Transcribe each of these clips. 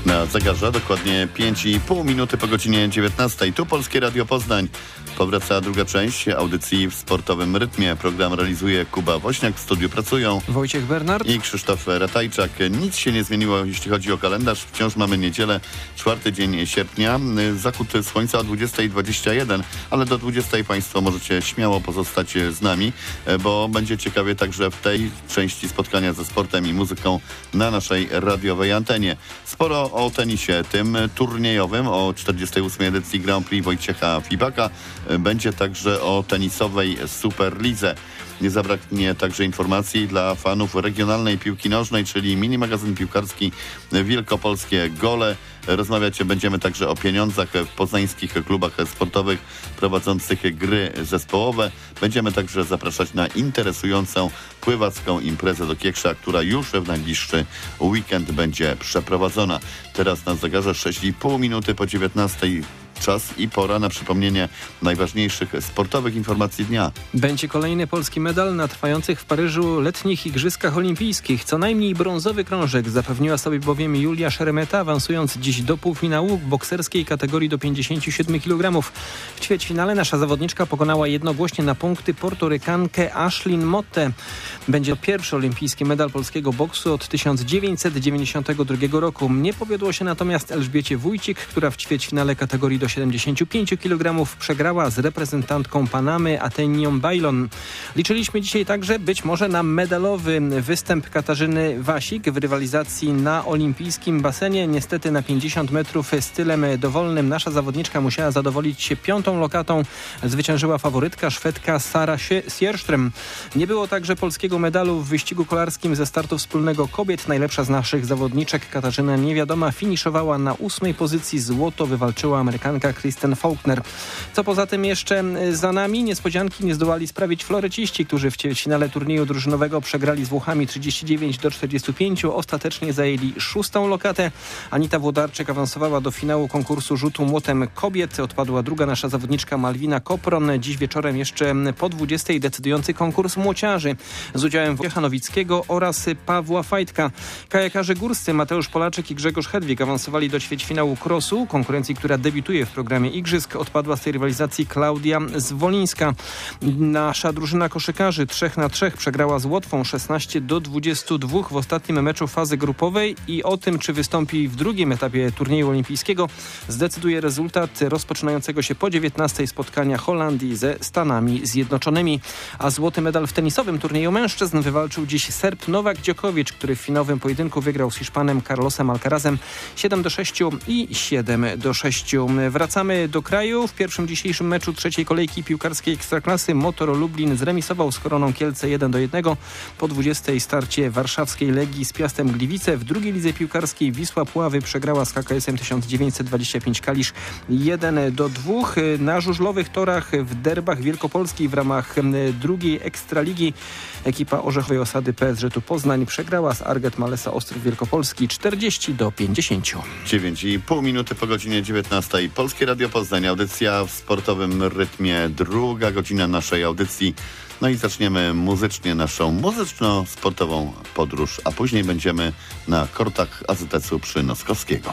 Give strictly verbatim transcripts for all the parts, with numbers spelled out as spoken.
Na zegarze dokładnie pięć i pół minuty po godzinie dziewiętnastej. Tu Polskie Radio Poznań. Powraca druga część audycji w sportowym rytmie. Program realizuje Kuba Woźniak. W studiu pracują Wojciech Bernard i Krzysztof Ratajczak. Nic się nie zmieniło, jeśli chodzi o kalendarz. Wciąż mamy niedzielę, czwarty dzień sierpnia. Zachód słońca o dwudziestej dwadzieścia jeden, ale do dwudziestej Państwo możecie śmiało pozostać z nami, bo będzie ciekawie także w tej części spotkania ze sportem i muzyką na naszej radiowej antenie. Sporo o tenisie, tym turniejowym, o czterdziestej ósmej edycji Grand Prix Wojciecha Fibaka. Będzie także o tenisowej Superlidze. Nie zabraknie także informacji dla fanów regionalnej piłki nożnej, czyli mini magazyn piłkarski Wielkopolskie Gole. Rozmawiać będziemy także o pieniądzach w poznańskich klubach sportowych prowadzących gry zespołowe. Będziemy także zapraszać na interesującą pływacką imprezę do Kieksza, która już w najbliższy weekend będzie przeprowadzona. Teraz na zegarze sześć i pół minuty po dziewiętnastej. Czas i pora na przypomnienie najważniejszych sportowych informacji dnia. Będzie kolejny polski medal na trwających w Paryżu letnich Igrzyskach Olimpijskich. Co najmniej brązowy krążek zapewniła sobie bowiem Julia Szeremeta, awansując dziś do półfinału w bokserskiej kategorii do pięćdziesięciu siedmiu kilogramów. W ćwierćfinale nasza zawodniczka pokonała jednogłośnie na punkty Portorykankę Ashlyn Motte. Będzie to pierwszy olimpijski medal polskiego boksu od tysiąc dziewięćset dziewięćdziesiątego drugiego roku. Nie powiodło się natomiast Elżbiecie Wójcik, która w ćwierćfinale kategorii do siedemdziesięciu pięciu kilogramów przegrała z reprezentantką Panamy Atenią Bailon. Liczyliśmy dzisiaj także być może na medalowy występ Katarzyny Wasik w rywalizacji na olimpijskim basenie. Niestety na pięćdziesiąt metrów stylem dowolnym nasza zawodniczka musiała zadowolić się piątą lokatą. Zwyciężyła faworytka Szwedka Sara Sierström. Nie było także polskiego medalu w wyścigu kolarskim ze startu wspólnego kobiet. Najlepsza z naszych zawodniczek Katarzyna Niewiadoma finiszowała na ósmej pozycji. Złoto wywalczyła Amerykanka Kristen Faulkner. Co poza tym jeszcze za nami? Niespodzianki nie zdołali sprawić floryciści, którzy w ćwierćfinale turnieju drużynowego przegrali z Włochami trzydzieści dziewięć do czterdziestu pięciu. Ostatecznie zajęli szóstą lokatę. Anita Włodarczyk awansowała do finału konkursu rzutu młotem kobiet. Odpadła druga nasza zawodniczka Malwina Kopron. Dziś wieczorem jeszcze po dwudziestej decydujący konkurs młociarzy z udziałem Wojciecha Nowickiego oraz Pawła Fajtka. Kajakarze górscy Mateusz Polaczek i Grzegorz Hedwig awansowali do ćwierćfinału crossu, konkurencji, która debiutuje w programie Igrzysk. Odpadła z tej rywalizacji Klaudia Zwolińska. Nasza drużyna koszykarzy trzech na trzech przegrała z Łotwą szesnaście do dwudziestu dwóch w ostatnim meczu fazy grupowej i o tym, czy wystąpi w drugim etapie turnieju olimpijskiego, zdecyduje rezultat rozpoczynającego się po dziewiętnastej spotkania Holandii ze Stanami Zjednoczonymi. A złoty medal w tenisowym turnieju mężczyzn wywalczył dziś Serb Nowak Djokovic, który w finałowym pojedynku wygrał z Hiszpanem Carlosem Alcarazem siedem do sześciu i siedem do sześciu. Wracamy do kraju. W pierwszym dzisiejszym meczu trzeciej kolejki piłkarskiej Ekstraklasy Motor Lublin zremisował z Koroną Kielce jeden do jednego. Po dwudziestej starcie warszawskiej Legii z Piastem Gliwice. W drugiej lidze piłkarskiej Wisła Puławy przegrała z K K S-em tysiąc dziewięćset dwadzieścia pięć Kalisz jeden do dwóch. Na żużlowych torach w derbach Wielkopolskiej w ramach drugiej Ekstraligi ekipa Orzechowej Osady P S Ż-u Poznań przegrała z Arget Malesa Ostrów Wielkopolski czterdzieści do pięćdziesięciu. dziewięć i pół minuty po godzinie dziewiętnastej. Polskie Radio Poznań, audycja w sportowym rytmie, druga godzina naszej audycji. No i zaczniemy muzycznie naszą muzyczno-sportową podróż, a później będziemy na kortach A Z S-u przy Noskowskiego.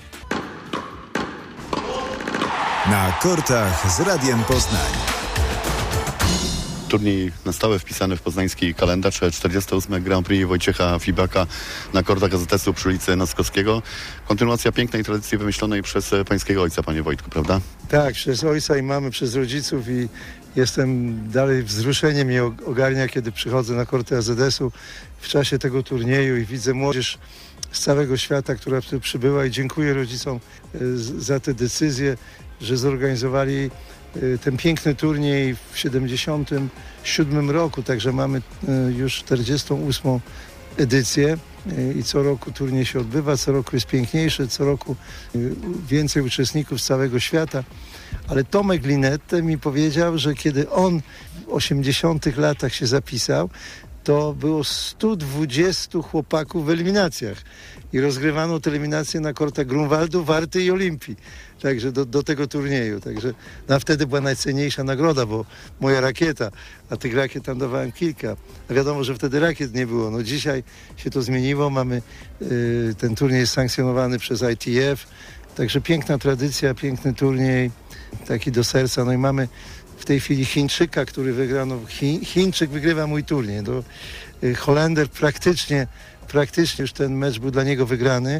Na kortach z Radiem Poznań. Turniej na stałe wpisany w poznański kalendarz, czterdziesty ósmy Grand Prix Wojciecha Fibaka na kortach A Z S-u przy ulicy Noskowskiego. Kontynuacja pięknej tradycji wymyślonej przez pańskiego ojca, panie Wojtku, prawda? Tak, przez ojca i mamy, przez rodziców i jestem dalej wzruszenie mnie ogarnia, kiedy przychodzę na korty A Z S-u w czasie tego turnieju i widzę młodzież z całego świata, która tu przybyła i dziękuję rodzicom za tę decyzję, że zorganizowali ten piękny turniej w siedemdziesiątym siódmym roku, także mamy już czterdziestą ósmą edycję i co roku turniej się odbywa, co roku jest piękniejszy, co roku więcej uczestników z całego świata. Ale Tomek Linette mi powiedział, że kiedy on w osiemdziesiątych latach się zapisał, to było sto dwadzieścia chłopaków w eliminacjach i rozgrywano te eliminacje na kortach Grunwaldu, Warty i Olimpii. Także do, do tego turnieju. Także no, wtedy była najcenniejsza nagroda, bo moja rakieta, a tych rakiet tam dawałem kilka. A wiadomo, że wtedy rakiet nie było. No dzisiaj się to zmieniło. Mamy y, ten turniej jest sankcjonowany przez I T F. Także piękna tradycja, piękny turniej, taki do serca. No i mamy w tej chwili Chińczyka, który wygrał. No, Chi, Chińczyk wygrywa mój turniej. No, y, Holender praktycznie Praktycznie już ten mecz był dla niego wygrany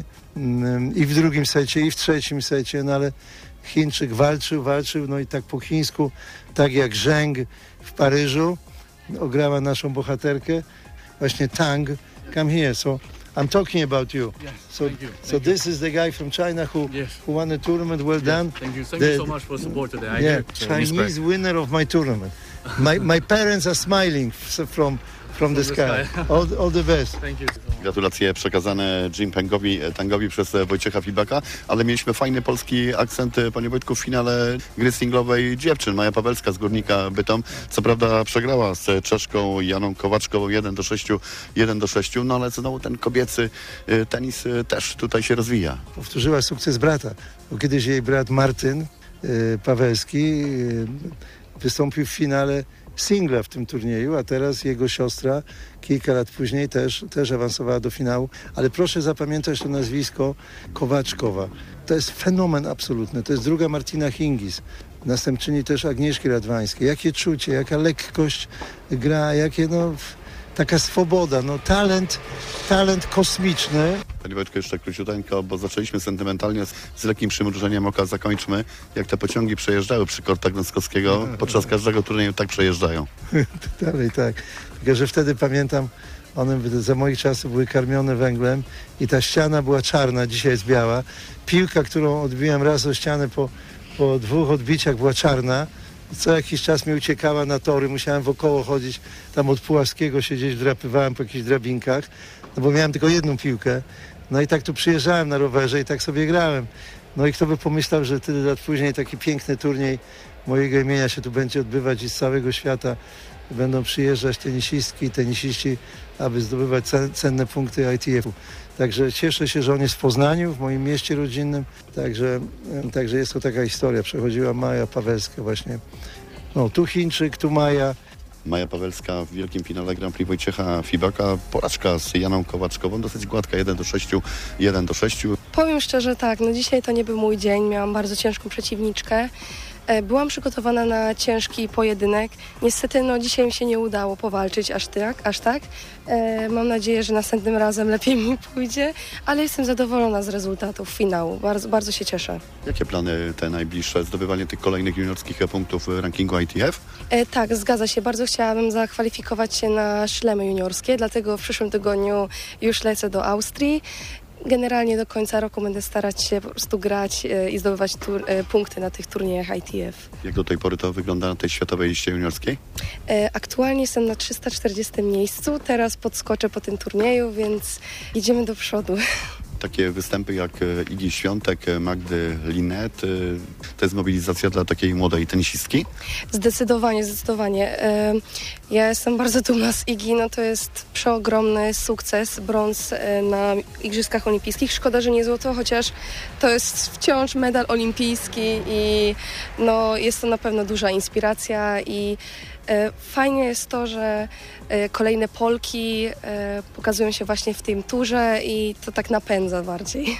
i w drugim secie, i w trzecim secie, no ale Chińczyk walczył, walczył, no i tak po chińsku, tak jak Zheng w Paryżu, ograła naszą bohaterkę, właśnie Tang, come here, so I'm talking about you. Yes, so thank you, so thank this is the guy from China who, Yes. who won the tournament, well done. Thank you. Thank The- you so much for support today. I Yeah, hear- Chinese winner of my tournament. My, my parents are smiling f- from, from the the sky. sky. All, all the best. Thank you. Gratulacje przekazane Jim Pengowi, Tangowi przez Wojciecha Fibaka, ale mieliśmy fajny polski akcent, panie Wojtku, w finale gry singlowej dziewczyn. Maja Pawelska z Górnika Bytom, co prawda przegrała z Czeszką Janą Kowaczkową jeden do sześciu, jeden do sześciu, no ale znowu ten kobiecy y, tenis y, też tutaj się rozwija. Powtórzyła sukces brata, bo kiedyś jej brat Martyn y, Pawelski y, wystąpił w finale singla w tym turnieju, a teraz jego siostra kilka lat później też, też awansowała do finału. Ale proszę zapamiętać to nazwisko Kowaczkowa. To jest fenomen absolutny. To jest druga Martina Hingis, następczyni też Agnieszki Radwańskiej. Jakie czucie, jaka lekkość gra, jakie no... Taka swoboda, no talent, talent kosmiczny. Panie Wojtku, jeszcze króciuteńko, bo zaczęliśmy sentymentalnie z, z lekkim przymrużeniem oka, zakończmy. Jak te pociągi przejeżdżały przy kortach Gąskowskiego, podczas każdego turnieju tak przejeżdżają. Dalej tak. Tylko, że wtedy pamiętam, one za moich czasów były karmione węglem i ta ściana była czarna, dzisiaj jest biała. Piłka, którą odbiłem raz o ścianę po, po dwóch odbiciach była czarna. Co jakiś czas mi uciekała na tory, musiałem wokoło chodzić, tam od Puławskiego siedzieć, wdrapywałem po jakichś drabinkach, no bo miałem tylko jedną piłkę. No i tak tu przyjeżdżałem na rowerze i tak sobie grałem. No i kto by pomyślał, że tyle lat później taki piękny turniej mojego imienia się tu będzie odbywać i z całego świata będą przyjeżdżać tenisistki i tenisiści, aby zdobywać cenne punkty I T F-u. Także cieszę się, że on jest w Poznaniu, w moim mieście rodzinnym. Także, także jest to taka historia. Przechodziła Maja Pawelska właśnie. No, tu Chińczyk, tu Maja. Maja Pawelska w wielkim finale Grand Prix Wojciecha Fibaka. Porażka z Janą Kowaczkową, dosyć gładka, jeden do sześciu, jeden do sześciu. Powiem szczerze tak, no dzisiaj to nie był mój dzień, miałam bardzo ciężką przeciwniczkę. Byłam przygotowana na ciężki pojedynek. Niestety no dzisiaj mi się nie udało powalczyć aż tak. Aż tak. E, mam nadzieję, że następnym razem lepiej mi pójdzie, ale jestem zadowolona z rezultatów finału. Bardzo, bardzo się cieszę. Jakie plany te najbliższe? Zdobywanie tych kolejnych juniorskich punktów w rankingu I T F? E, tak, zgadza się. Bardzo chciałabym zakwalifikować się na szlemy juniorskie, dlatego w przyszłym tygodniu już lecę do Austrii. Generalnie do końca roku będę starać się po prostu grać e, i zdobywać tur, e, punkty na tych turniejach I T F. Jak do tej pory to wygląda na tej światowej liście juniorskiej? E, aktualnie jestem na trzysta czterdziestym miejscu, teraz podskoczę po tym turnieju, więc idziemy do przodu. Takie występy jak Igi Świątek, Magdy Linet, to jest mobilizacja dla takiej młodej tenisistki? Zdecydowanie, zdecydowanie. E, ja jestem bardzo dumna z Igi, no to jest przeogromny sukces, brąz e, na Igrzyskach Olimpijskich. Szkoda, że nie złoto, chociaż to jest wciąż medal olimpijski i no, jest to na pewno duża inspiracja i e, fajnie jest to, że e, kolejne Polki e, pokazują się właśnie w tym turze i to tak napędza bardziej.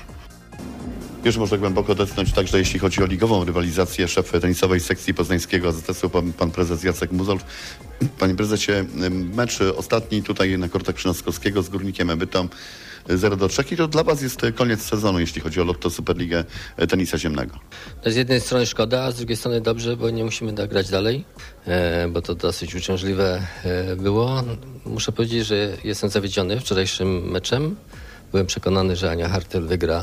Już można głęboko odetchnąć także jeśli chodzi o ligową rywalizację. Szef tenisowej sekcji poznańskiego A Z S-u, pan, pan prezes Jacek Muzolf. Panie prezesie, mecz ostatni tutaj na kortach Krzynowskiego z Górnikiem Bytom zero do trzech i to dla was jest koniec sezonu, jeśli chodzi o Lotto Superligę Tenisa Ziemnego. Z jednej strony szkoda, a z drugiej strony dobrze, bo nie musimy tak grać dalej, e, bo to dosyć uciążliwe e, było. Muszę powiedzieć, że jestem zawiedziony wczorajszym meczem. Byłem przekonany, że Ania Hartel wygra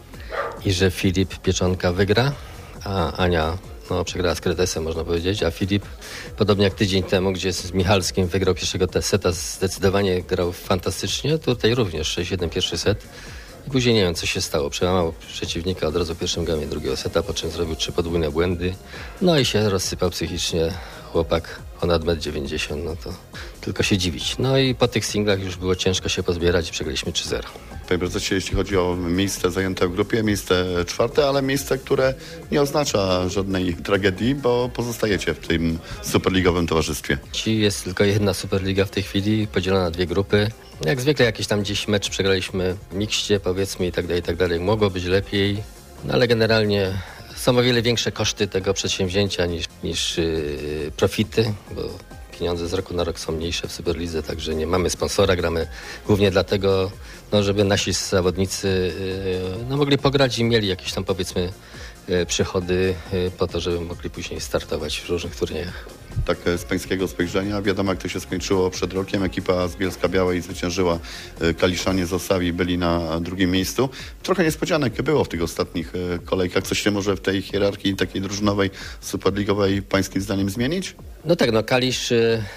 i że Filip Pieczonka wygra, a Ania no, przegrała z Kretesem, można powiedzieć, a Filip, podobnie jak tydzień temu, gdzie z Michalskim wygrał pierwszego seta, zdecydowanie grał fantastycznie, tutaj również sześć jeden pierwszy set i później nie wiem, co się stało, przełamał przeciwnika od razu w pierwszym gamie drugiego seta, po czym zrobił trzy podwójne błędy, no i się rozsypał psychicznie chłopak ponad metr dziewięćdziesiąt, no to tylko się dziwić. No i po tych singlach już było ciężko się pozbierać i przegraliśmy trzy zero. Panie prezesie, jeśli chodzi o miejsce zajęte w grupie, miejsce czwarte, ale miejsce, które nie oznacza żadnej tragedii, bo pozostajecie w tym superligowym towarzystwie. Ci jest tylko jedna Superliga w tej chwili, podzielona na dwie grupy. Jak zwykle jakiś tam gdzieś mecz przegraliśmy w mikście, powiedzmy i tak dalej, i tak dalej. Mogło być lepiej, no ale generalnie są o wiele większe koszty tego przedsięwzięcia niż, niż yy, profity, bo pieniądze z roku na rok są mniejsze w Superlidze, także nie mamy sponsora, gramy głównie dlatego, no, żeby nasi zawodnicy yy, no, mogli pograć i mieli jakieś tam powiedzmy yy, przychody yy, po to, żeby mogli później startować w różnych turniejach. Tak z pańskiego spojrzenia, wiadomo jak to się skończyło przed rokiem. Ekipa z Bielska-Białej zwyciężyła, Kaliszanie z Osawi byli na drugim miejscu. Trochę niespodzianek było w tych ostatnich kolejkach. Coś się może w tej hierarchii takiej drużynowej, superligowej pańskim zdaniem zmienić? No tak, no Kalisz,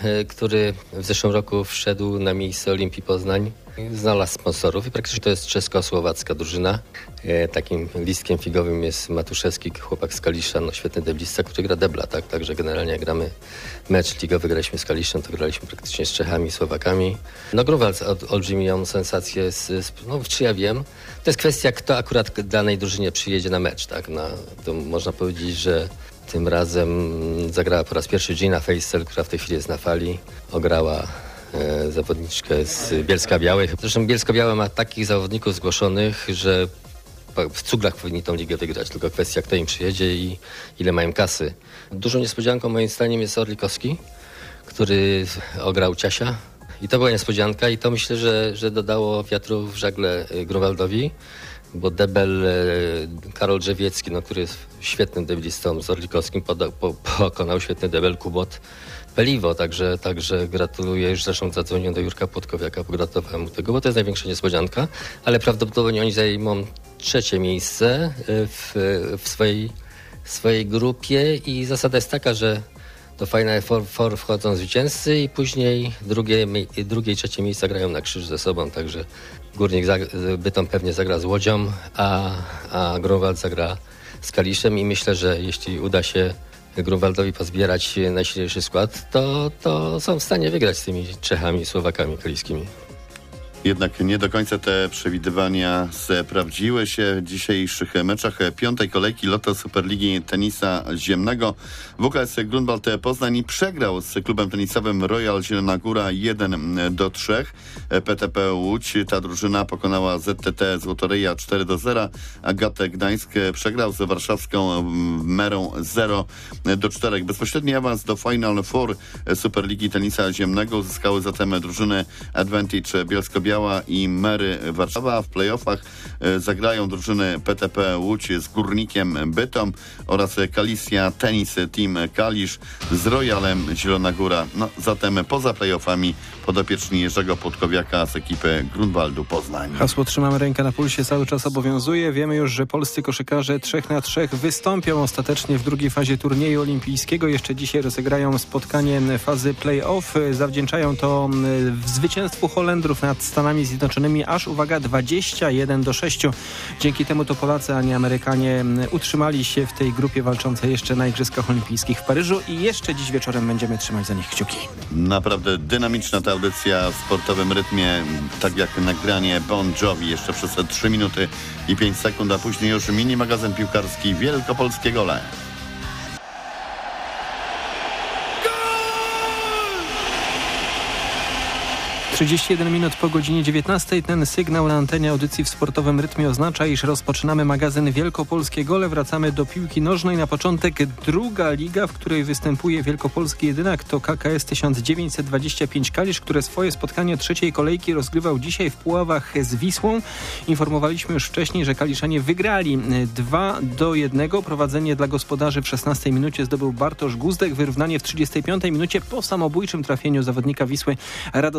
który w zeszłym roku wszedł na miejsce Olimpii Poznań, znalazł sponsorów i praktycznie to jest czesko-słowacka drużyna. E, takim listkiem figowym jest Matuszewski, chłopak z Kalisza, no świetny deblista, który gra debla, tak? Także generalnie jak gramy mecz ligowy, graliśmy z Kaliszem, to graliśmy praktycznie z Czechami, Słowakami. No Grunwald od, olbrzymią sensację, z, z, no czy ja wiem, to jest kwestia, kto akurat danej drużynie przyjedzie na mecz, tak? Na, to można powiedzieć, że tym razem zagrała po raz pierwszy Gina Fejsel, która w tej chwili jest na fali, ograła e, zawodniczkę z Bielska-Białej. Zresztą Bielsko-Białe ma takich zawodników zgłoszonych, że w cuglach powinni tą ligę wygrać, tylko kwestia, kto im przyjedzie i ile mają kasy. Dużą niespodzianką moim zdaniem jest Orlikowski, który ograł Ciasia. I to była niespodzianka i to myślę, że, że dodało wiatru w żagle Grunwaldowi, bo debel Karol Drzewiecki, no, który jest świetnym deblistą z Orlikowskim, poda, po, pokonał świetny debel Kubot Peliwo, także, także gratuluję. Już zresztą zadzwoniłem do Jurka Płotkowiaka, pogratulowałem mu tego, bo to jest największa niespodzianka, ale prawdopodobnie oni zajmą trzecie miejsce w, w swojej, swojej grupie i zasada jest taka, że do Final Four, four wchodzą zwycięzcy i później drugie, drugie i trzecie miejsca grają na krzyż ze sobą, także Górnik Bytom pewnie zagra z Łodzią, a, a Grunwald zagra z Kaliszem i myślę, że jeśli uda się Grunwaldowi pozbierać najsilniejszy skład, to, to są w stanie wygrać z tymi Czechami, Słowakami kaliskimi. Jednak nie do końca te przewidywania sprawdziły się w dzisiejszych meczach piątej kolejki Lotto Superligi Tenisa Ziemnego. W K S Grunwald Poznań przegrał z klubem tenisowym Royal Zielona Góra jeden do trzech. P T P Łódź, ta drużyna pokonała Z T T Złotoryja cztery do zera. Agatę Gdańsk przegrał z warszawską Merą zero do czterech. Bezpośredni awans do Final Four Superligi Tenisa Ziemnego uzyskały zatem drużyny Advantage Bielsko-Biała i Mery Warszawa. W playoffach zagrają drużyny P T P Łódź z Górnikiem Bytom oraz Kalisja Tenis Team Kalisz z Royalem Zielona Góra. No, zatem poza playoffami podopieczni Jerzego Płotkowiaka z ekipy Grunwaldu Poznań. Hasło "Trzymamy rękę na pulsie" cały czas obowiązuje. Wiemy już, że polscy koszykarze trzech na trzech wystąpią ostatecznie w drugiej fazie turnieju olimpijskiego. Jeszcze dzisiaj rozegrają spotkanie fazy play-off. Zawdzięczają to zwycięstwu Holendrów nad Stanami Zjednoczonymi aż, uwaga, dwadzieścia jeden do sześciu. Dzięki temu to Polacy, a nie Amerykanie utrzymali się w tej grupie walczącej jeszcze na Igrzyskach Olimpijskich w Paryżu i jeszcze dziś wieczorem będziemy trzymać za nich kciuki. Naprawdę dynamiczna ta audycja w sportowym rytmie, tak jak nagranie Bon Jovi jeszcze przez trzy minuty i pięć sekund, a później już mini magazyn piłkarski Wielkopolskie Gole. trzydzieści jeden minut po godzinie dziewiętnastej. Ten sygnał na antenie audycji w sportowym rytmie oznacza, iż rozpoczynamy magazyn Wielkopolskie Gole. Wracamy do piłki nożnej. Na początek druga liga, w której występuje wielkopolski jedynak, to K K S tysiąc dziewięćset dwadzieścia pięć Kalisz, które swoje spotkanie trzeciej kolejki rozgrywał dzisiaj w Puławach z Wisłą. Informowaliśmy już wcześniej, że Kaliszanie wygrali dwa do jednego. Prowadzenie dla gospodarzy w szesnastej minucie zdobył Bartosz Guzdek. Wyrównanie w trzydziestej piątej minucie po samobójczym trafieniu zawodnika Wisły Radosława Śledziaka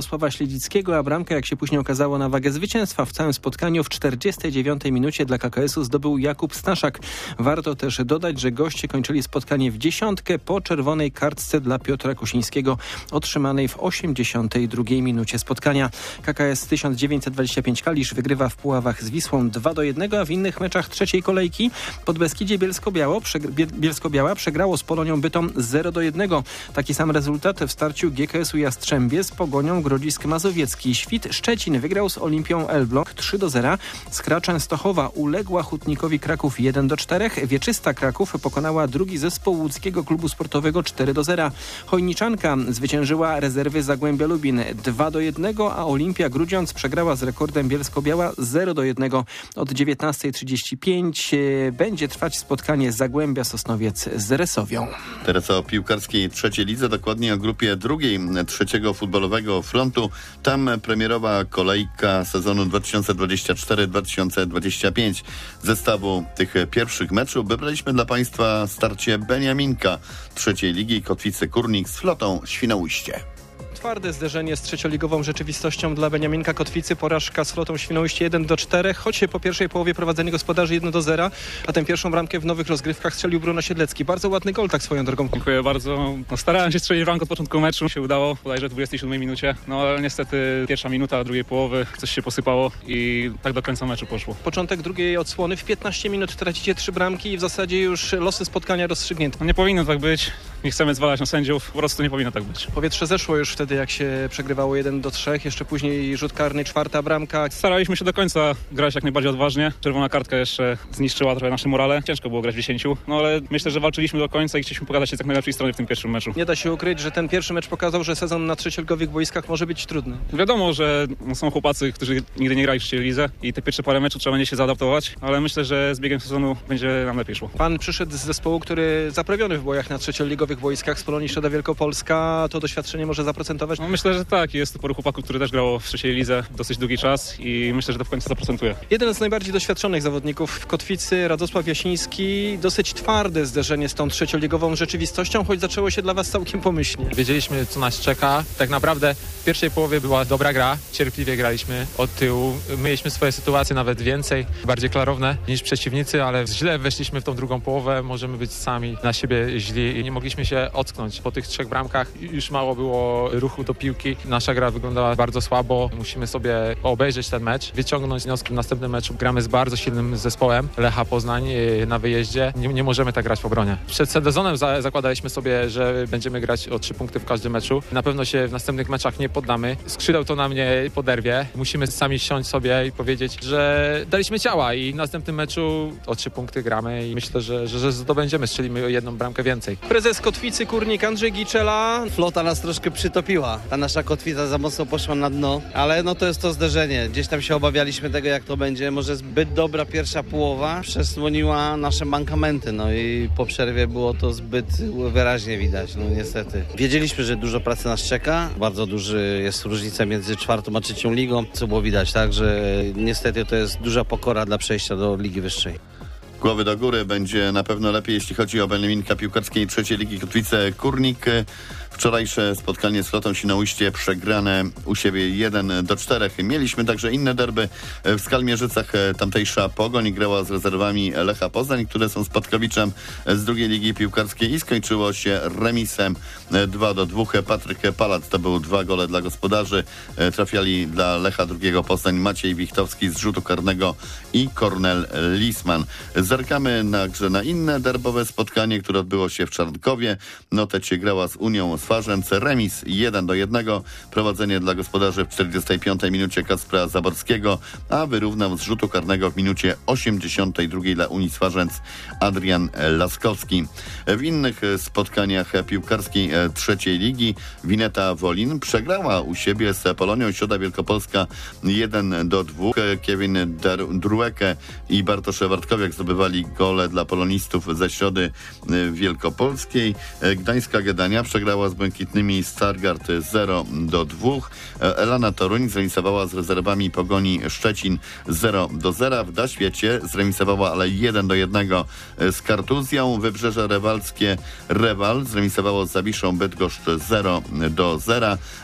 Świdnickiego, a bramkę, jak się później okazało, na wagę zwycięstwa w całym spotkaniu w czterdziestej dziewiątej minucie dla K K S u zdobył Jakub Staszak. Warto też dodać, że goście kończyli spotkanie w dziesiątkę po czerwonej kartce dla Piotra Kusińskiego otrzymanej w osiemdziesiątej drugiej minucie spotkania. K K S tysiąc dziewięćset dwadzieścia pięć Kalisz wygrywa w Puławach z Wisłą dwa do jednego, a w innych meczach trzeciej kolejki Podbeskidzie Bielsko-Biało, Bielsko-Biała przegrało z Polonią Bytom zero do jednego. Taki sam rezultat w starciu G K S u Jastrzębie z Pogonią Grodzisk Mazowiecki. Świt Szczecin wygrał z Olimpią Elbląg trzy do zera. Skra Częstochowa uległa Hutnikowi Kraków jeden do czterech. Wieczysta Kraków pokonała drugi zespół łódzkiego klubu sportowego cztery do zera. Chojniczanka zwyciężyła rezerwy Zagłębia Lubin dwa do jednego, a Olimpia Grudziądz przegrała z Rekordem Bielsko-Biała zero do jednego. Od dziewiętnasta trzydzieści pięć będzie trwać spotkanie Zagłębia Sosnowiec z Resowią. Teraz o piłkarskiej trzeciej lidze, dokładnie o grupie drugiej trzeciego futbolowego frontu. Tam premierowa kolejka sezonu dwa tysiące dwudziestego czwartego dwa tysiące dwudziestego piątego. Zestawu tych pierwszych meczów wybraliśmy dla Państwa starcie Beniaminka trzeciej ligi Kotwicy Kurnik z Flotą Świnoujście. Twarde zderzenie z trzecioligową rzeczywistością dla Beniaminka Kotwicy. Porażka z Flotą Świnoujście jeden do czterech, choć po pierwszej połowie prowadzenie gospodarzy jeden do zera, a tę pierwszą bramkę w nowych rozgrywkach strzelił Bruno Siedlecki. Bardzo ładny gol, tak swoją drogą. Dziękuję bardzo. No, starałem się strzelić bramkę od początku meczu. Się udało, bodajże w dwudziestej siódmej minucie. No ale niestety pierwsza minuta drugiej połowy coś się posypało i tak do końca meczu poszło. Początek drugiej odsłony. W piętnaście minut tracicie trzy bramki i w zasadzie już losy spotkania rozstrzygnięte. No, nie powinno tak być. Nie chcemy zwalać na sędziów. Po prostu nie powinno tak być. Powietrze zeszło już wtedy, jak się przegrywało jeden do trzech. Jeszcze później rzut karny, czwarta bramka. Staraliśmy się do końca grać jak najbardziej odważnie. Czerwona kartka jeszcze zniszczyła trochę nasze morale. Ciężko było grać w dziesięciu. No ale myślę, że walczyliśmy do końca i chcieliśmy pokazać się z jak najlepszej strony w tym pierwszym meczu. Nie da się ukryć, że ten pierwszy mecz pokazał, że sezon na trzecioligowych boiskach może być trudny. Wiadomo, że są chłopacy, którzy nigdy nie grali w trzeciej lidze i te pierwsze parę meczów trzeba będzie się zaadaptować, ale myślę, że z biegiem sezonu będzie nam lepiej szło. Pan przyszedł z zespołu, który zaprawiony w bojach na trzecioligowych boiskach z Polonii Szkoda Wielkopolska. To doświadczenie może zaprocentować? No, myślę, że tak. Jest paru chłopaków, który też grało w trzeciej lidze dosyć długi czas i myślę, że to w końcu zaprocentuje. Jeden z najbardziej doświadczonych zawodników w Kotwicy, Radosław Jasiński. Dosyć twarde zderzenie z tą trzecioligową rzeczywistością, choć zaczęło się dla was całkiem pomyślnie. Wiedzieliśmy, co nas czeka. Tak naprawdę w pierwszej połowie była dobra gra. Cierpliwie graliśmy od tyłu. Mieliśmy swoje sytuacje nawet więcej, bardziej klarowne niż przeciwnicy, ale źle weszliśmy w tą drugą połowę. Możemy być sami na siebie źli i nie mogliśmy się ocknąć. Po tych trzech bramkach już mało było ruchu do piłki. Nasza gra wyglądała bardzo słabo. Musimy sobie obejrzeć ten mecz, wyciągnąć wnioski w następnym meczu. Gramy z bardzo silnym zespołem Lecha Poznań na wyjeździe. Nie, nie możemy tak grać w obronie. Przed sezonem za, zakładaliśmy sobie, że będziemy grać o trzy punkty w każdym meczu. Na pewno się w następnych meczach nie poddamy. Skrzydeł to na mnie poderwie. Musimy sami siąść sobie i powiedzieć, że daliśmy ciała i w następnym meczu o trzy punkty gramy i myślę, że, że, że zdobędziemy, strzelimy o jedną bramkę więcej. Prezes Kotwicy Kurnik Andrzej Giczela. Flota nas troszkę przytopiła. Ta nasza Kotwica za mocno poszła na dno, ale no to jest to zderzenie. Gdzieś tam się obawialiśmy tego, jak to będzie. Może zbyt dobra pierwsza połowa przesłoniła nasze mankamenty, no i po przerwie było to zbyt wyraźnie widać, no niestety. Wiedzieliśmy, że dużo pracy nas czeka. Bardzo duży jest różnica między czwartą a trzecią ligą, co było widać, tak, że niestety to jest duża pokora dla przejścia do Ligi Wyższej. Głowy do góry będzie na pewno lepiej, jeśli chodzi o Beniaminka piłkarskiej trzeciej ligi Kotwice Kurnik. Wczorajsze spotkanie z Flotą Świnoujście przegrane u siebie jeden do czterech. Mieliśmy także inne derby. W Skalmierzycach tamtejsza Pogoń grała z rezerwami Lecha Poznań, które są spadkowiczem z drugiej ligi piłkarskiej i skończyło się remisem dwa do dwóch. Patryk Palat to był dwa gole dla gospodarzy. Trafiali dla Lecha drugiego Poznań Maciej Wichtowski z rzutu karnego i Kornel Lisman. Zerkamy także na inne derbowe spotkanie, które odbyło się w Czarnkowie. Notecie grała z Unią Swarzędz. Remis jeden do jednego. Prowadzenie dla gospodarzy w czterdziestej piątej minucie Kacpra Zaborskiego, a wyrównał z rzutu karnego w minucie osiemdziesiątej drugiej dla Unii Swarzędz Adrian Laskowski. W innych spotkaniach piłkarskiej trzeciej ligi Wineta Wolin przegrała u siebie z Polonią Środa Wielkopolska jeden do dwóch. Kevin Drueke i Bartosz Wartkowiak zdobywali gole dla polonistów ze Środy Wielkopolskiej. Gdańska Gedania przegrała z Błękitnymi Stargard zero do dwóch. Elana Toruń zremisowała z rezerwami Pogoni Szczecin zero do zera. W Daświecie zremisowała ale jeden do jednego z Kartuzją. Wybrzeże Rewalskie Rewal zremisowało z Zawiszą Bydgoszcz zero do zera,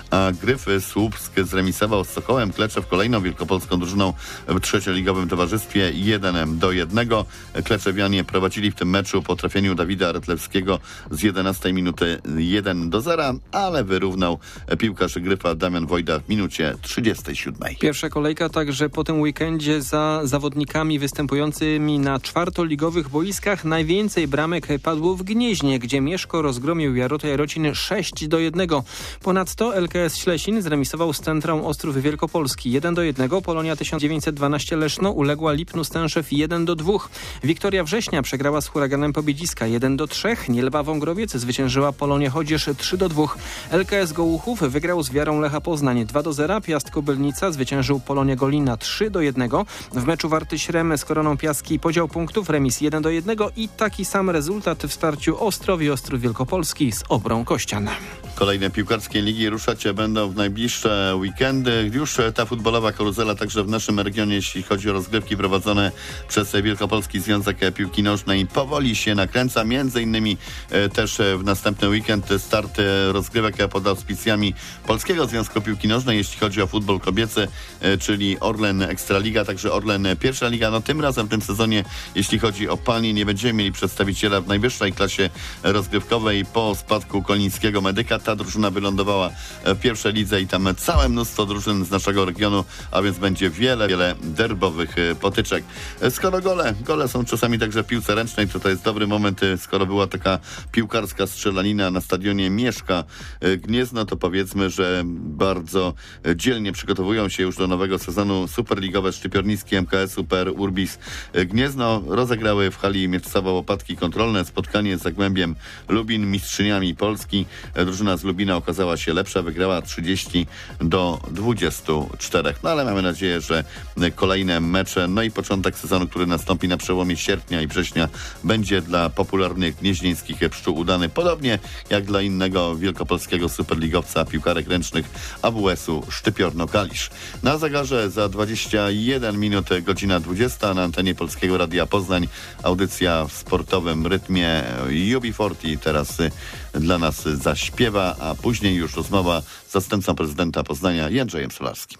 a Gryf Słupsk zremisował z Sokołem Kleczew, kolejną wielkopolską drużyną w trzecioligowym towarzystwie jeden do jednego. Kleczewianie prowadzili w tym meczu po trafieniu Dawida Retlewskiego z jedenastej minuty jeden do zera, ale wyrównał piłkarz Gryfa Damian Wojda w minucie trzydziestej siódmej. Pierwsza kolejka także po tym weekendzie za zawodnikami występującymi na czwartoligowych boiskach. Najwięcej bramek padło w Gnieźnie, gdzie Mieszko rozgromił Jarota Jarocin sześć do jednego. Ponadto L K S Ślesin zremisował z Centrą Ostrów Wielkopolski jeden do jednego. Polonia tysiąc dziewięćset dwanaście Leszno uległa Lipnu Stęszew jeden do dwóch. Wiktoria Września przegrała z Huraganem Pobiedziska jeden do trzech. Nielba Wągrowiec zwyciężyła Polonię Chodzież trzy do dwóch. L K S Gołuchów wygrał z Wiarą Lecha Poznań dwa do zera. Piast Kobylnica zwyciężył Polonię Golina trzy do jednego. W meczu Warty Śrem z Koroną Piaski podział punktów, remis jeden do jednego i taki sam rezultat w starciu Ostrowi Ostrów Wielkopolski z Obrą Kościan. Kolejne piłkarskie ligi ruszać będą w najbliższe weekendy. Już ta futbolowa karuzela także w naszym regionie, jeśli chodzi o rozgrywki prowadzone przez Wielkopolski Związek Piłki Nożnej, powoli się nakręca. Między innymi też w następny weekend start rozgrywek pod auspicjami Polskiego Związku Piłki Nożnej, jeśli chodzi o futbol kobiecy, czyli Orlen Ekstraliga, także Orlen Pierwsza Liga. No tym razem w tym sezonie, jeśli chodzi o panie, nie będziemy mieli przedstawiciela w najwyższej klasie rozgrywkowej po spadku kolińskiego Medyka. Ta drużyna wylądowała w pierwszej lidze i tam całe mnóstwo drużyn z naszego regionu, a więc będzie wiele, wiele derbowych potyczek. Skoro gole, gole są czasami także w piłce ręcznej, to to jest dobry moment, skoro była taka piłkarska strzelanina na stadionie Mieszka Gniezno, to powiedzmy, że bardzo dzielnie przygotowują się już do nowego sezonu superligowe szczypiornickie M K S P R Urbis Gniezno. Rozegrały w hali Mieczysława Łopatki kontrolne spotkanie z Zagłębiem Lubin, mistrzyniami Polski. Drużyna z Lubina okazała się lepsza, wygrała trzydzieści do dwudziestu czterech. No ale mamy nadzieję, że kolejne mecze, no i początek sezonu, który nastąpi na przełomie sierpnia i września, będzie dla popularnych gnieźnieńskich pszczół udany, podobnie jak dla innego wielkopolskiego superligowca piłkarek ręcznych A W S-u Szczypiorno-Kalisz. Na zegarze za dwadzieścia jeden minut, godzina dwudziesta, na antenie Polskiego Radia Poznań audycja w sportowym rytmie U B czterdzieści teraz dla nas zaśpiewa, a później już rozmowa z zastępcą prezydenta Poznania Jędrzejem Solarskim.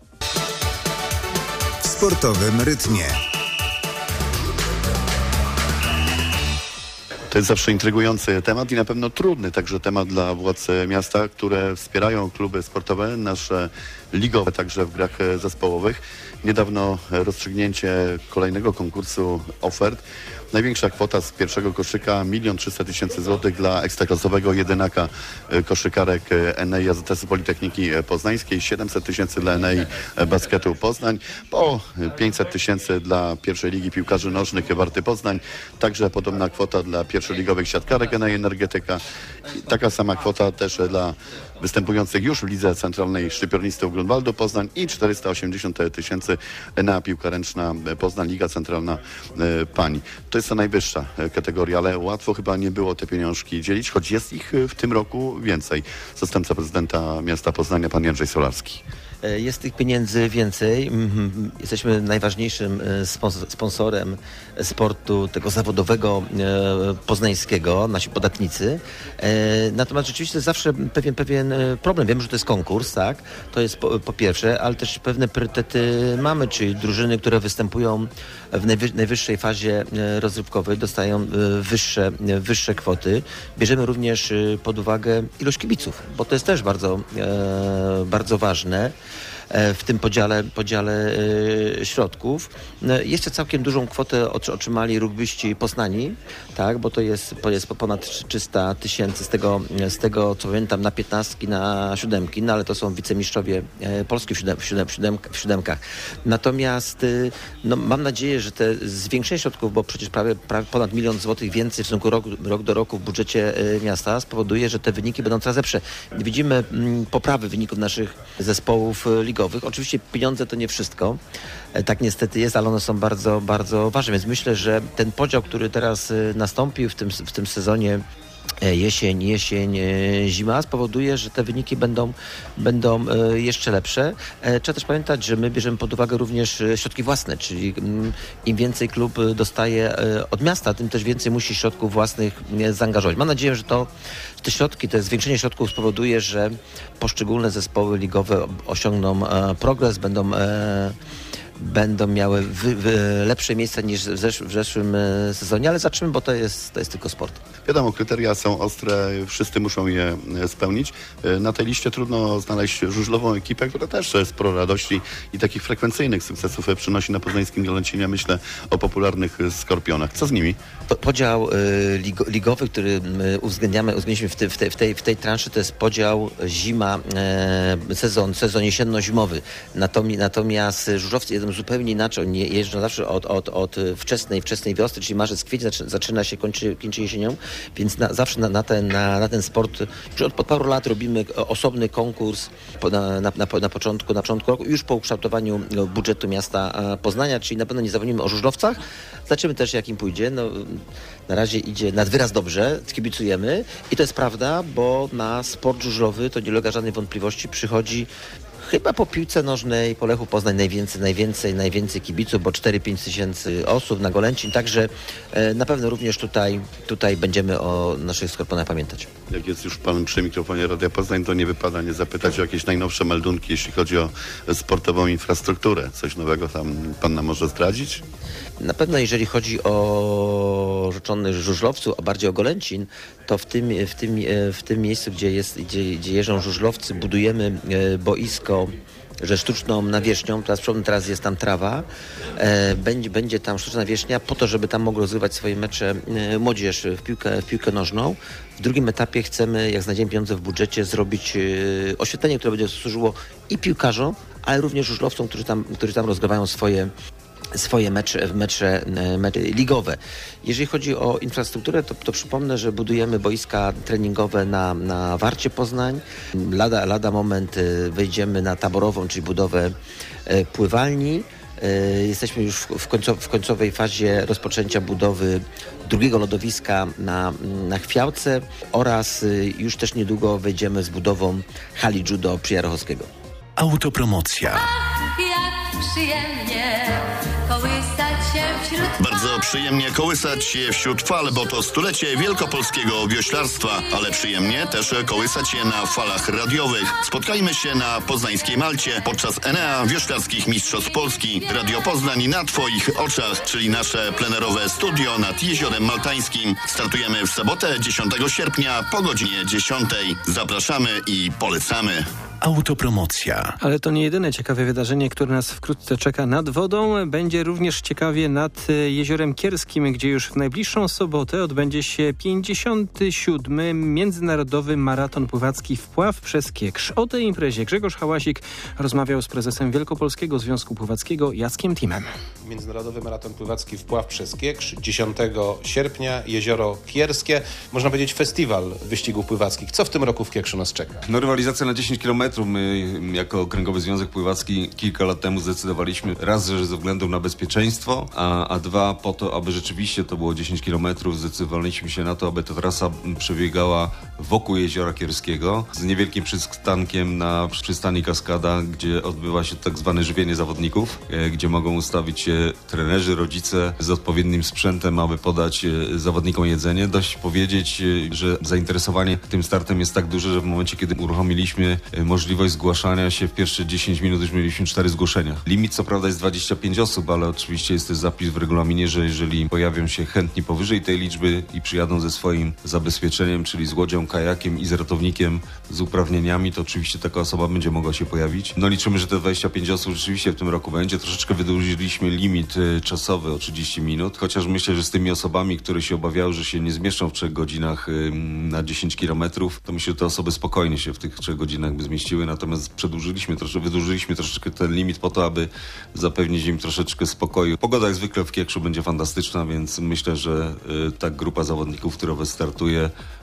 W sportowym rytmie. To jest zawsze intrygujący temat i na pewno trudny także temat dla władz miasta, które wspierają kluby sportowe, nasze ligowe, także w grach zespołowych. Niedawno rozstrzygnięcie kolejnego konkursu ofert. Największa kwota z pierwszego koszyka, milion trzysta tysięcy złotych dla ekstraklasowego jedynaka koszykarek N A I A Z S-u Politechniki Poznańskiej, siedemset tysięcy dla N A I Basketu Poznań, po pięćset tysięcy dla pierwszej ligi piłkarzy nożnych Warty Poznań, także podobna kwota dla pierwszoligowych siatkarek N A I Energetyka, i taka sama kwota też dla występujących już w lidze centralnej szczypiornistów Grunwaldu Poznań i czterysta osiemdziesiąt tysięcy na piłka ręczna Poznań, Liga Centralna Pań. To jest ta najwyższa kategoria, ale łatwo chyba nie było te pieniążki dzielić, choć jest ich w tym roku więcej. Zastępca prezydenta miasta Poznania, pan Jędrzej Solarski. Jest tych pieniędzy więcej. Jesteśmy najważniejszym sponsorem sportu tego zawodowego poznańskiego, nasi podatnicy. Natomiast rzeczywiście to jest zawsze pewien, pewien problem. Wiemy, że to jest konkurs, tak? To jest po, po pierwsze, ale też pewne priorytety mamy, czyli drużyny, które występują w najwy, najwyższej fazie rozrywkowej, dostają wyższe, wyższe kwoty. Bierzemy również pod uwagę ilość kibiców, bo to jest też bardzo, bardzo ważne w tym podziale, podziale y, środków. Jeszcze całkiem dużą kwotę otrzymali rugbyści Poznani, tak, bo to jest, to jest ponad trzysta tysięcy z tego, z tego, co pamiętam, na piętnastki, na siódemki, no ale to są wicemistrzowie Polski w, siódem, w, siódem, w, siódem, w siódemkach. Natomiast y, no, mam nadzieję, że te zwiększenie środków, bo przecież prawie, prawie ponad milion złotych więcej w stosunku rok, rok do roku w budżecie y, miasta spowoduje, że te wyniki będą coraz lepsze. Widzimy y, poprawy wyników naszych zespołów y, ligowych. Oczywiście pieniądze to nie wszystko, tak niestety jest, ale one są bardzo, bardzo ważne, więc myślę, że ten podział, który teraz nastąpił w tym, w tym sezonie jesień, jesień, zima spowoduje, że te wyniki będą, będą jeszcze lepsze. Trzeba też pamiętać, że my bierzemy pod uwagę również środki własne, czyli im więcej klub dostaje od miasta, tym też więcej musi środków własnych zaangażować. Mam nadzieję, że to te środki, to zwiększenie środków spowoduje, że poszczególne zespoły ligowe osiągną progres, będą będą miały wy, wy, lepsze miejsca niż w, zesz, w zeszłym e, sezonie, ale zobaczymy, bo to jest, to jest tylko sport. Wiadomo, kryteria są ostre, wszyscy muszą je spełnić. Na tej liście trudno znaleźć żużlową ekipę, która też sporo radości i takich frekwencyjnych sukcesów przynosi na poznańskim Golęcinie. Myślę o popularnych Skorpionach. Co z nimi? Podział y, lig, ligowy, który my uwzględniamy, uwzględniliśmy w, te, w, tej, w, tej, w tej transzy, to jest podział zima, e, sezon, sezon jesienno-zimowy. Natomiast, natomiast żużlowcy jedą zupełnie inaczej. Nie jeżdżą zawsze od, od, od wczesnej, wczesnej wiosny, czyli marzec, kwiecień zaczyna się, kończy, kończy jesienią, więc na, zawsze na, na, ten, na, na ten sport już od, od paru lat robimy osobny konkurs na, na, na, na, początku, na początku roku, już po ukształtowaniu budżetu miasta Poznania, czyli na pewno nie zawodnimy o żużlowcach. Zobaczymy też, jak im pójdzie. No, na razie idzie nad wyraz dobrze, kibicujemy i to jest prawda, bo na sport żużlowy, to nie ulega żadnej wątpliwości, przychodzi chyba po piłce nożnej, po Lechu Poznań najwięcej, najwięcej, najwięcej kibiców, bo cztery pięć tysięcy osób na Golęcin, także e, na pewno również tutaj, tutaj będziemy o naszych Skorpionach pamiętać. Jak jest już pan przy mikrofonie Radia Poznań, to nie wypada nie zapytać o jakieś najnowsze meldunki, jeśli chodzi o sportową infrastrukturę. Coś nowego tam pan nam może zdradzić? Na pewno jeżeli chodzi o rzeczonych żużlowców, a bardziej o Golęcin, to w tym, w tym, w tym miejscu, gdzie, jest, gdzie, gdzie jeżdżą żużlowcy, budujemy boisko, że sztuczną nawierzchnią, teraz, teraz jest tam trawa, e, będzie, będzie tam sztuczna nawierzchnia po to, żeby tam mogło rozgrywać swoje mecze e, młodzież w piłkę, w piłkę nożną. W drugim etapie chcemy, jak znajdziemy pieniądze w budżecie, zrobić e, oświetlenie, które będzie służyło i piłkarzom, ale również żużlowcom, którzy tam, którzy tam rozgrywają swoje swoje mecze, mecze, mecze ligowe. Jeżeli chodzi o infrastrukturę, to, to przypomnę, że budujemy boiska treningowe na, na Warcie Poznań. Lada, lada moment wejdziemy na taborową, czyli budowę pływalni. Jesteśmy już w, końcow, w końcowej fazie rozpoczęcia budowy drugiego lodowiska na, na Chwiałce oraz już też niedługo wejdziemy z budową hali judo przy Jarochowskiego. Autopromocja. Jak przyjemnie kołysać się wśród Bardzo przyjemnie kołysać się wśród fal, bo to stulecie wielkopolskiego wioślarstwa, ale przyjemnie też kołysać się na falach radiowych. Spotkajmy się na poznańskiej Malcie podczas Enea Wioślarskich Mistrzostw Polski. Radio Poznań na Twoich oczach, czyli nasze plenerowe studio nad Jeziorem Maltańskim. Startujemy w sobotę dziesiątego sierpnia po godzinie dziesiątej. Zapraszamy i polecamy. Autopromocja. Ale to nie jedyne ciekawe wydarzenie, które nas wkrótce czeka nad wodą. Będzie również ciekawie nad Jeziorem Kierskim, gdzie już w najbliższą sobotę odbędzie się pięćdziesiąty siódmy Międzynarodowy Maraton Pływacki Wpław przez Kieksz. O tej imprezie Grzegorz Hałasik rozmawiał z prezesem Wielkopolskiego Związku Pływackiego Jackiem Timem. Międzynarodowy Maraton Pływacki Wpław przez Kieksz, dziesiątego sierpnia, Jezioro Kierskie. Można powiedzieć festiwal wyścigów pływackich. Co w tym roku w Kiekszu nas czeka? No rywalizacja na dziesięć kilometrów. My jako Okręgowy Związek Pływacki kilka lat temu zdecydowaliśmy raz, że ze względu na bezpieczeństwo, a, a dwa po to, aby rzeczywiście to było dziesięć kilometrów, zdecydowaliśmy się na to, aby ta trasa przebiegała wokół Jeziora Kierskiego z niewielkim przystankiem na przystani Kaskada, gdzie odbywa się tak zwane żywienie zawodników, gdzie mogą ustawić się trenerzy, rodzice z odpowiednim sprzętem, aby podać zawodnikom jedzenie. Dość powiedzieć, że zainteresowanie tym startem jest tak duże, że w momencie, kiedy uruchomiliśmy możliwość możliwość zgłaszania się w pierwsze dziesięć minut, już mieliśmy cztery zgłoszenia. Limit co prawda jest dwadzieścia pięć osób, ale oczywiście jest też zapis w regulaminie, że jeżeli pojawią się chętni powyżej tej liczby i przyjadą ze swoim zabezpieczeniem, czyli z łodzią, kajakiem i z ratownikiem z uprawnieniami, to oczywiście taka osoba będzie mogła się pojawić. No liczymy, że te dwadzieścia pięć osób rzeczywiście w tym roku będzie. Troszeczkę wydłużyliśmy limit czasowy o trzydzieści minut, chociaż myślę, że z tymi osobami, które się obawiały, że się nie zmieszczą w trzech godzinach na dziesięć kilometrów, to myślę, że te osoby spokojnie się w tych trzech godzinach by zmieściły. Natomiast przedłużyliśmy, trosze, wydłużyliśmy troszeczkę ten limit po to, aby zapewnić im troszeczkę spokoju. Pogoda jak zwykle w Kiekszu będzie fantastyczna, więc myślę, że y, ta grupa zawodników, która wystartuje,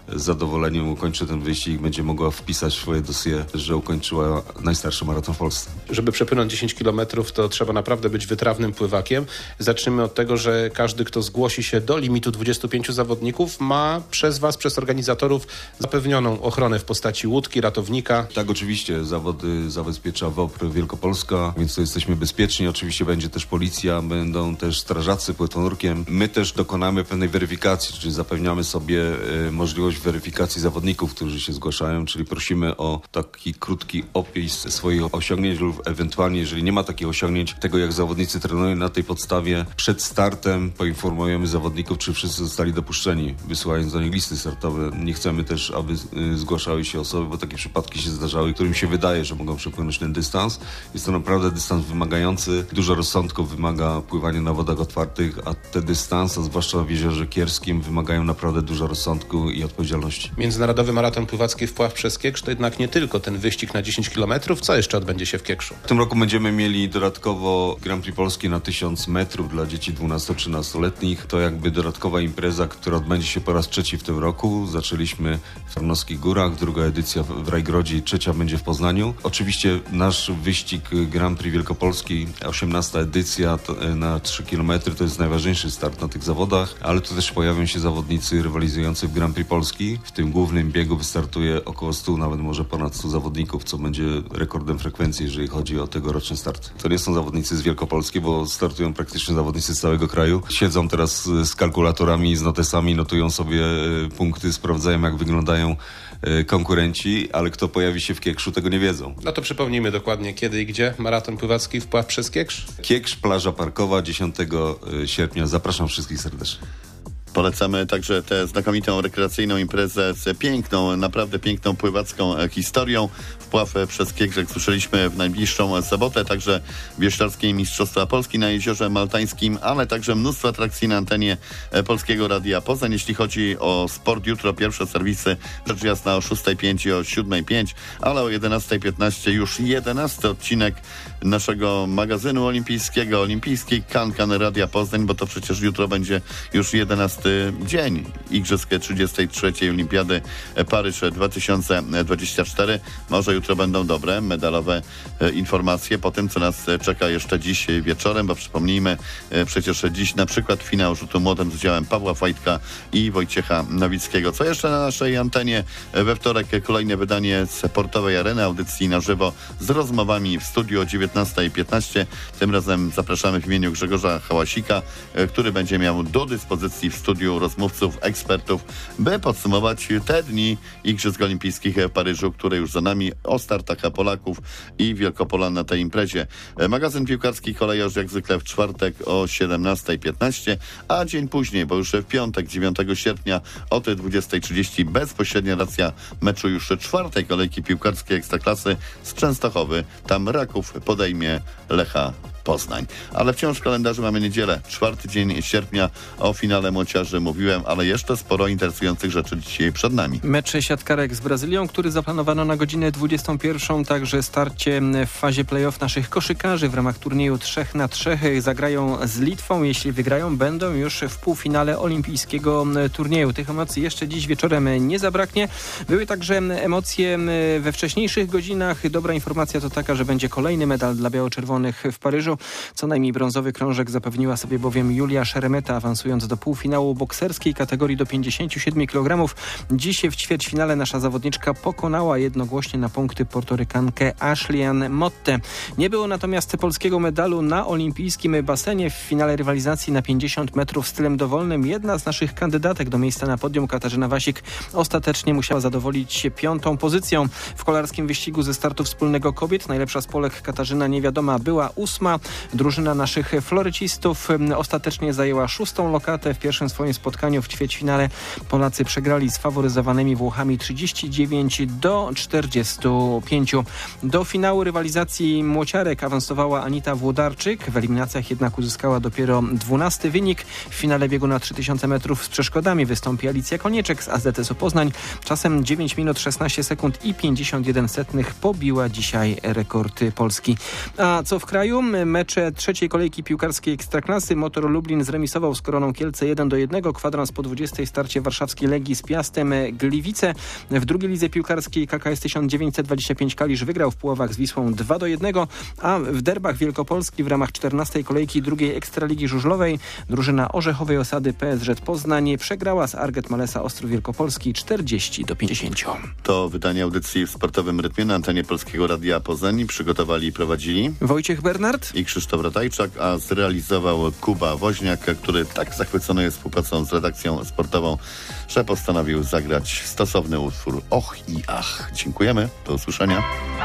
z zadowoleniem ukończy ten wyścig, będzie mogła wpisać w swoje dossier, że ukończyła najstarszy maraton w Polsce. Żeby przepłynąć dziesięć kilometrów, to trzeba naprawdę być wytrawnym pływakiem. Zacznijmy od tego, że każdy, kto zgłosi się do limitu dwudziestu pięciu zawodników, ma przez was, przez organizatorów zapewnioną ochronę w postaci łódki, ratownika. Tak, oczywiście. Zawody zabezpiecza W O P R Wielkopolska, więc to jesteśmy bezpieczni. Oczywiście będzie też policja, będą też strażacy płytonurkiem. My też dokonamy pewnej weryfikacji, czyli zapewniamy sobie e, możliwość weryfikacji zawodników, którzy się zgłaszają, czyli prosimy o taki krótki opis swoich osiągnięć lub ewentualnie, jeżeli nie ma takich osiągnięć, tego jak zawodnicy trenują, na tej podstawie przed startem poinformujemy zawodników, czy wszyscy zostali dopuszczeni, wysyłając do nich listy startowe. Nie chcemy też, aby y, zgłaszały się osoby, bo takie przypadki się zdarzały, którym się wydaje, że mogą przepłynąć ten dystans. Jest to naprawdę dystans wymagający. Dużo rozsądku wymaga pływanie na wodach otwartych, a te dystanse, zwłaszcza w Jeziorze Kierskim, wymagają naprawdę dużo rozsądku i odpowiedzialności. Międzynarodowy Maraton Pływacki Wpław przez Kiekrz to jednak nie tylko ten wyścig na dziesięć kilometrów. Co jeszcze odbędzie się w Kiekrzu? W tym roku będziemy mieli dodatkowo Grand Prix Polski na tysiąc metrów dla dzieci dwunasto-trzynastoletnich. To jakby dodatkowa impreza, która odbędzie się po raz trzeci w tym roku. Zaczęliśmy w Tarnowskich Górach, druga edycja w Rajgrodzie i trzecia będzie w Poznaniu. Oczywiście nasz wyścig Grand Prix Wielkopolski, osiemnasta edycja to, na trzy kilometry, to jest najważniejszy start na tych zawodach, ale tu też pojawią się zawodnicy rywalizujący w Grand Prix Polski. W tym głównym biegu wystartuje około stu, nawet może ponad stu zawodników, co będzie rekordem frekwencji, jeżeli chodzi o tegoroczny start. To nie są zawodnicy z Wielkopolski, bo startują praktycznie zawodnicy z całego kraju. Siedzą teraz z kalkulatorami, z notesami, notują sobie punkty, sprawdzają jak wyglądają konkurenci, ale kto pojawi się w Kiekrzu, tego nie wiedzą. No to przypomnijmy dokładnie kiedy i gdzie Maraton Pływacki Wpław przez Kiekrz. Kiekrz, plaża parkowa, dziesiątego sierpnia. Zapraszam wszystkich serdecznie. Polecamy także tę znakomitą rekreacyjną imprezę z piękną, naprawdę piękną pływacką historią. Wpław przez Kiekrz, jak słyszeliśmy, w najbliższą sobotę, także wioślarskie Mistrzostwa Polski na Jeziorze Maltańskim, ale także mnóstwo atrakcji na antenie Polskiego Radia Poznań. Jeśli chodzi o sport, jutro pierwsze serwisy, rzecz jasna o szóstej pięć i o siódmej pięć, ale o jedenastej piętnaście już jedenasty odcinek naszego magazynu olimpijskiego, olimpijskiej Kan-Kan Radia Poznań, bo to przecież jutro będzie już jedenasty dzień Igrzysk trzydziestej trzeciej Olimpiady Paryż dwa tysiące dwudziesty czwarty. Może jutro będą dobre, medalowe e, informacje po tym, co nas czeka jeszcze dziś wieczorem, bo przypomnijmy, e, przecież dziś na przykład finał rzutu młotem z udziałem Pawła Fajtka i Wojciecha Nowickiego. Co jeszcze na naszej antenie? E, we wtorek kolejne wydanie Sportowej Areny, audycji na żywo z rozmowami w studiu o dziewiętnastej piętnaście. Tym razem zapraszamy w imieniu Grzegorza Hałasika, e, który będzie miał do dyspozycji w studiu rozmówców, ekspertów, by podsumować te dni Igrzysk Olimpijskich w Paryżu, które już za nami, o startach Polaków i Wielkopolan na tej imprezie. Magazyn piłkarski Kolejarz jak zwykle w czwartek o siedemnastej piętnaście, a dzień później, bo już w piątek, dziewiątego sierpnia o tej dwudziestej trzydzieści bezpośrednia racja meczu już czwartej kolejki piłkarskiej Ekstraklasy z Częstochowy. Tam Raków podejmie Lecha Poznań. Ale wciąż w kalendarzu mamy niedzielę, czwarty dzień sierpnia. O finale młociarzy mówiłem, ale jeszcze sporo interesujących rzeczy dzisiaj przed nami. Mecz siatkarek z Brazylią, który zaplanowano na godzinę dwudziestą pierwszą, także starcie w fazie play-off naszych koszykarzy w ramach turnieju trzech na trzech zagrają z Litwą. Jeśli wygrają, będą już w półfinale olimpijskiego turnieju. Tych emocji jeszcze dziś wieczorem nie zabraknie. Były także emocje we wcześniejszych godzinach. Dobra informacja to taka, że będzie kolejny medal dla biało-czerwonych w Paryżu. Co najmniej brązowy krążek zapewniła sobie bowiem Julia Szeremeta, awansując do półfinału bokserskiej kategorii do pięćdziesięciu siedmiu kilogramów. Dziś w ćwierćfinale nasza zawodniczka pokonała jednogłośnie na punkty Portorykankę Ashley-Ann Motte. Nie było natomiast polskiego medalu na olimpijskim basenie. W finale rywalizacji na pięćdziesiąt metrów stylem dowolnym jedna z naszych kandydatek do miejsca na podium, Katarzyna Wasik, ostatecznie musiała zadowolić się piątą pozycją. W kolarskim wyścigu ze startu wspólnego kobiet najlepsza z Polek Katarzyna Niewiadoma była ósma. Drużyna naszych florycistów ostatecznie zajęła szóstą lokatę. W pierwszym swoim spotkaniu w ćwierćfinale Polacy przegrali z faworyzowanymi Włochami trzydzieści dziewięć do czterdziestu pięciu. Do finału rywalizacji młociarek awansowała Anita Włodarczyk. W eliminacjach jednak uzyskała dopiero dwunasty wynik. W finale biegu na trzy tysiące metrów z przeszkodami wystąpi Alicja Konieczek z A Z S-u Poznań. Czasem dziewięć minut szesnaście sekund i pięćdziesiąt jeden setnych pobiła dzisiaj rekord Polski. A co w kraju? mecze trzeciej kolejki piłkarskiej Ekstraklasy. Motor Lublin zremisował z Koroną Kielce jeden do jednego. Kwadrans po dwudziestej starcie warszawskiej Legii z Piastem Gliwice. W drugiej lidze piłkarskiej K K S tysiąc dziewięćset dwadzieścia pięć Kalisz wygrał w Puławach z Wisłą dwa do jednego, a w derbach Wielkopolski w ramach czternastej kolejki drugiej Ekstraligi Żużlowej drużyna Orzechowej Osady P S Z Poznań przegrała z Arget Malesa Ostrów Wielkopolski czterdzieści do pięćdziesięciu. To wydanie audycji w sportowym rytmie na antenie Polskiego Radia Poznań przygotowali i prowadzili Wojciech Bernard i Krzysztof Ratajczak, a zrealizował Kuba Woźniak, który tak zachwycony jest współpracą z redakcją sportową, że postanowił zagrać stosowny utwór Och i Ach. Dziękujemy. Do usłyszenia.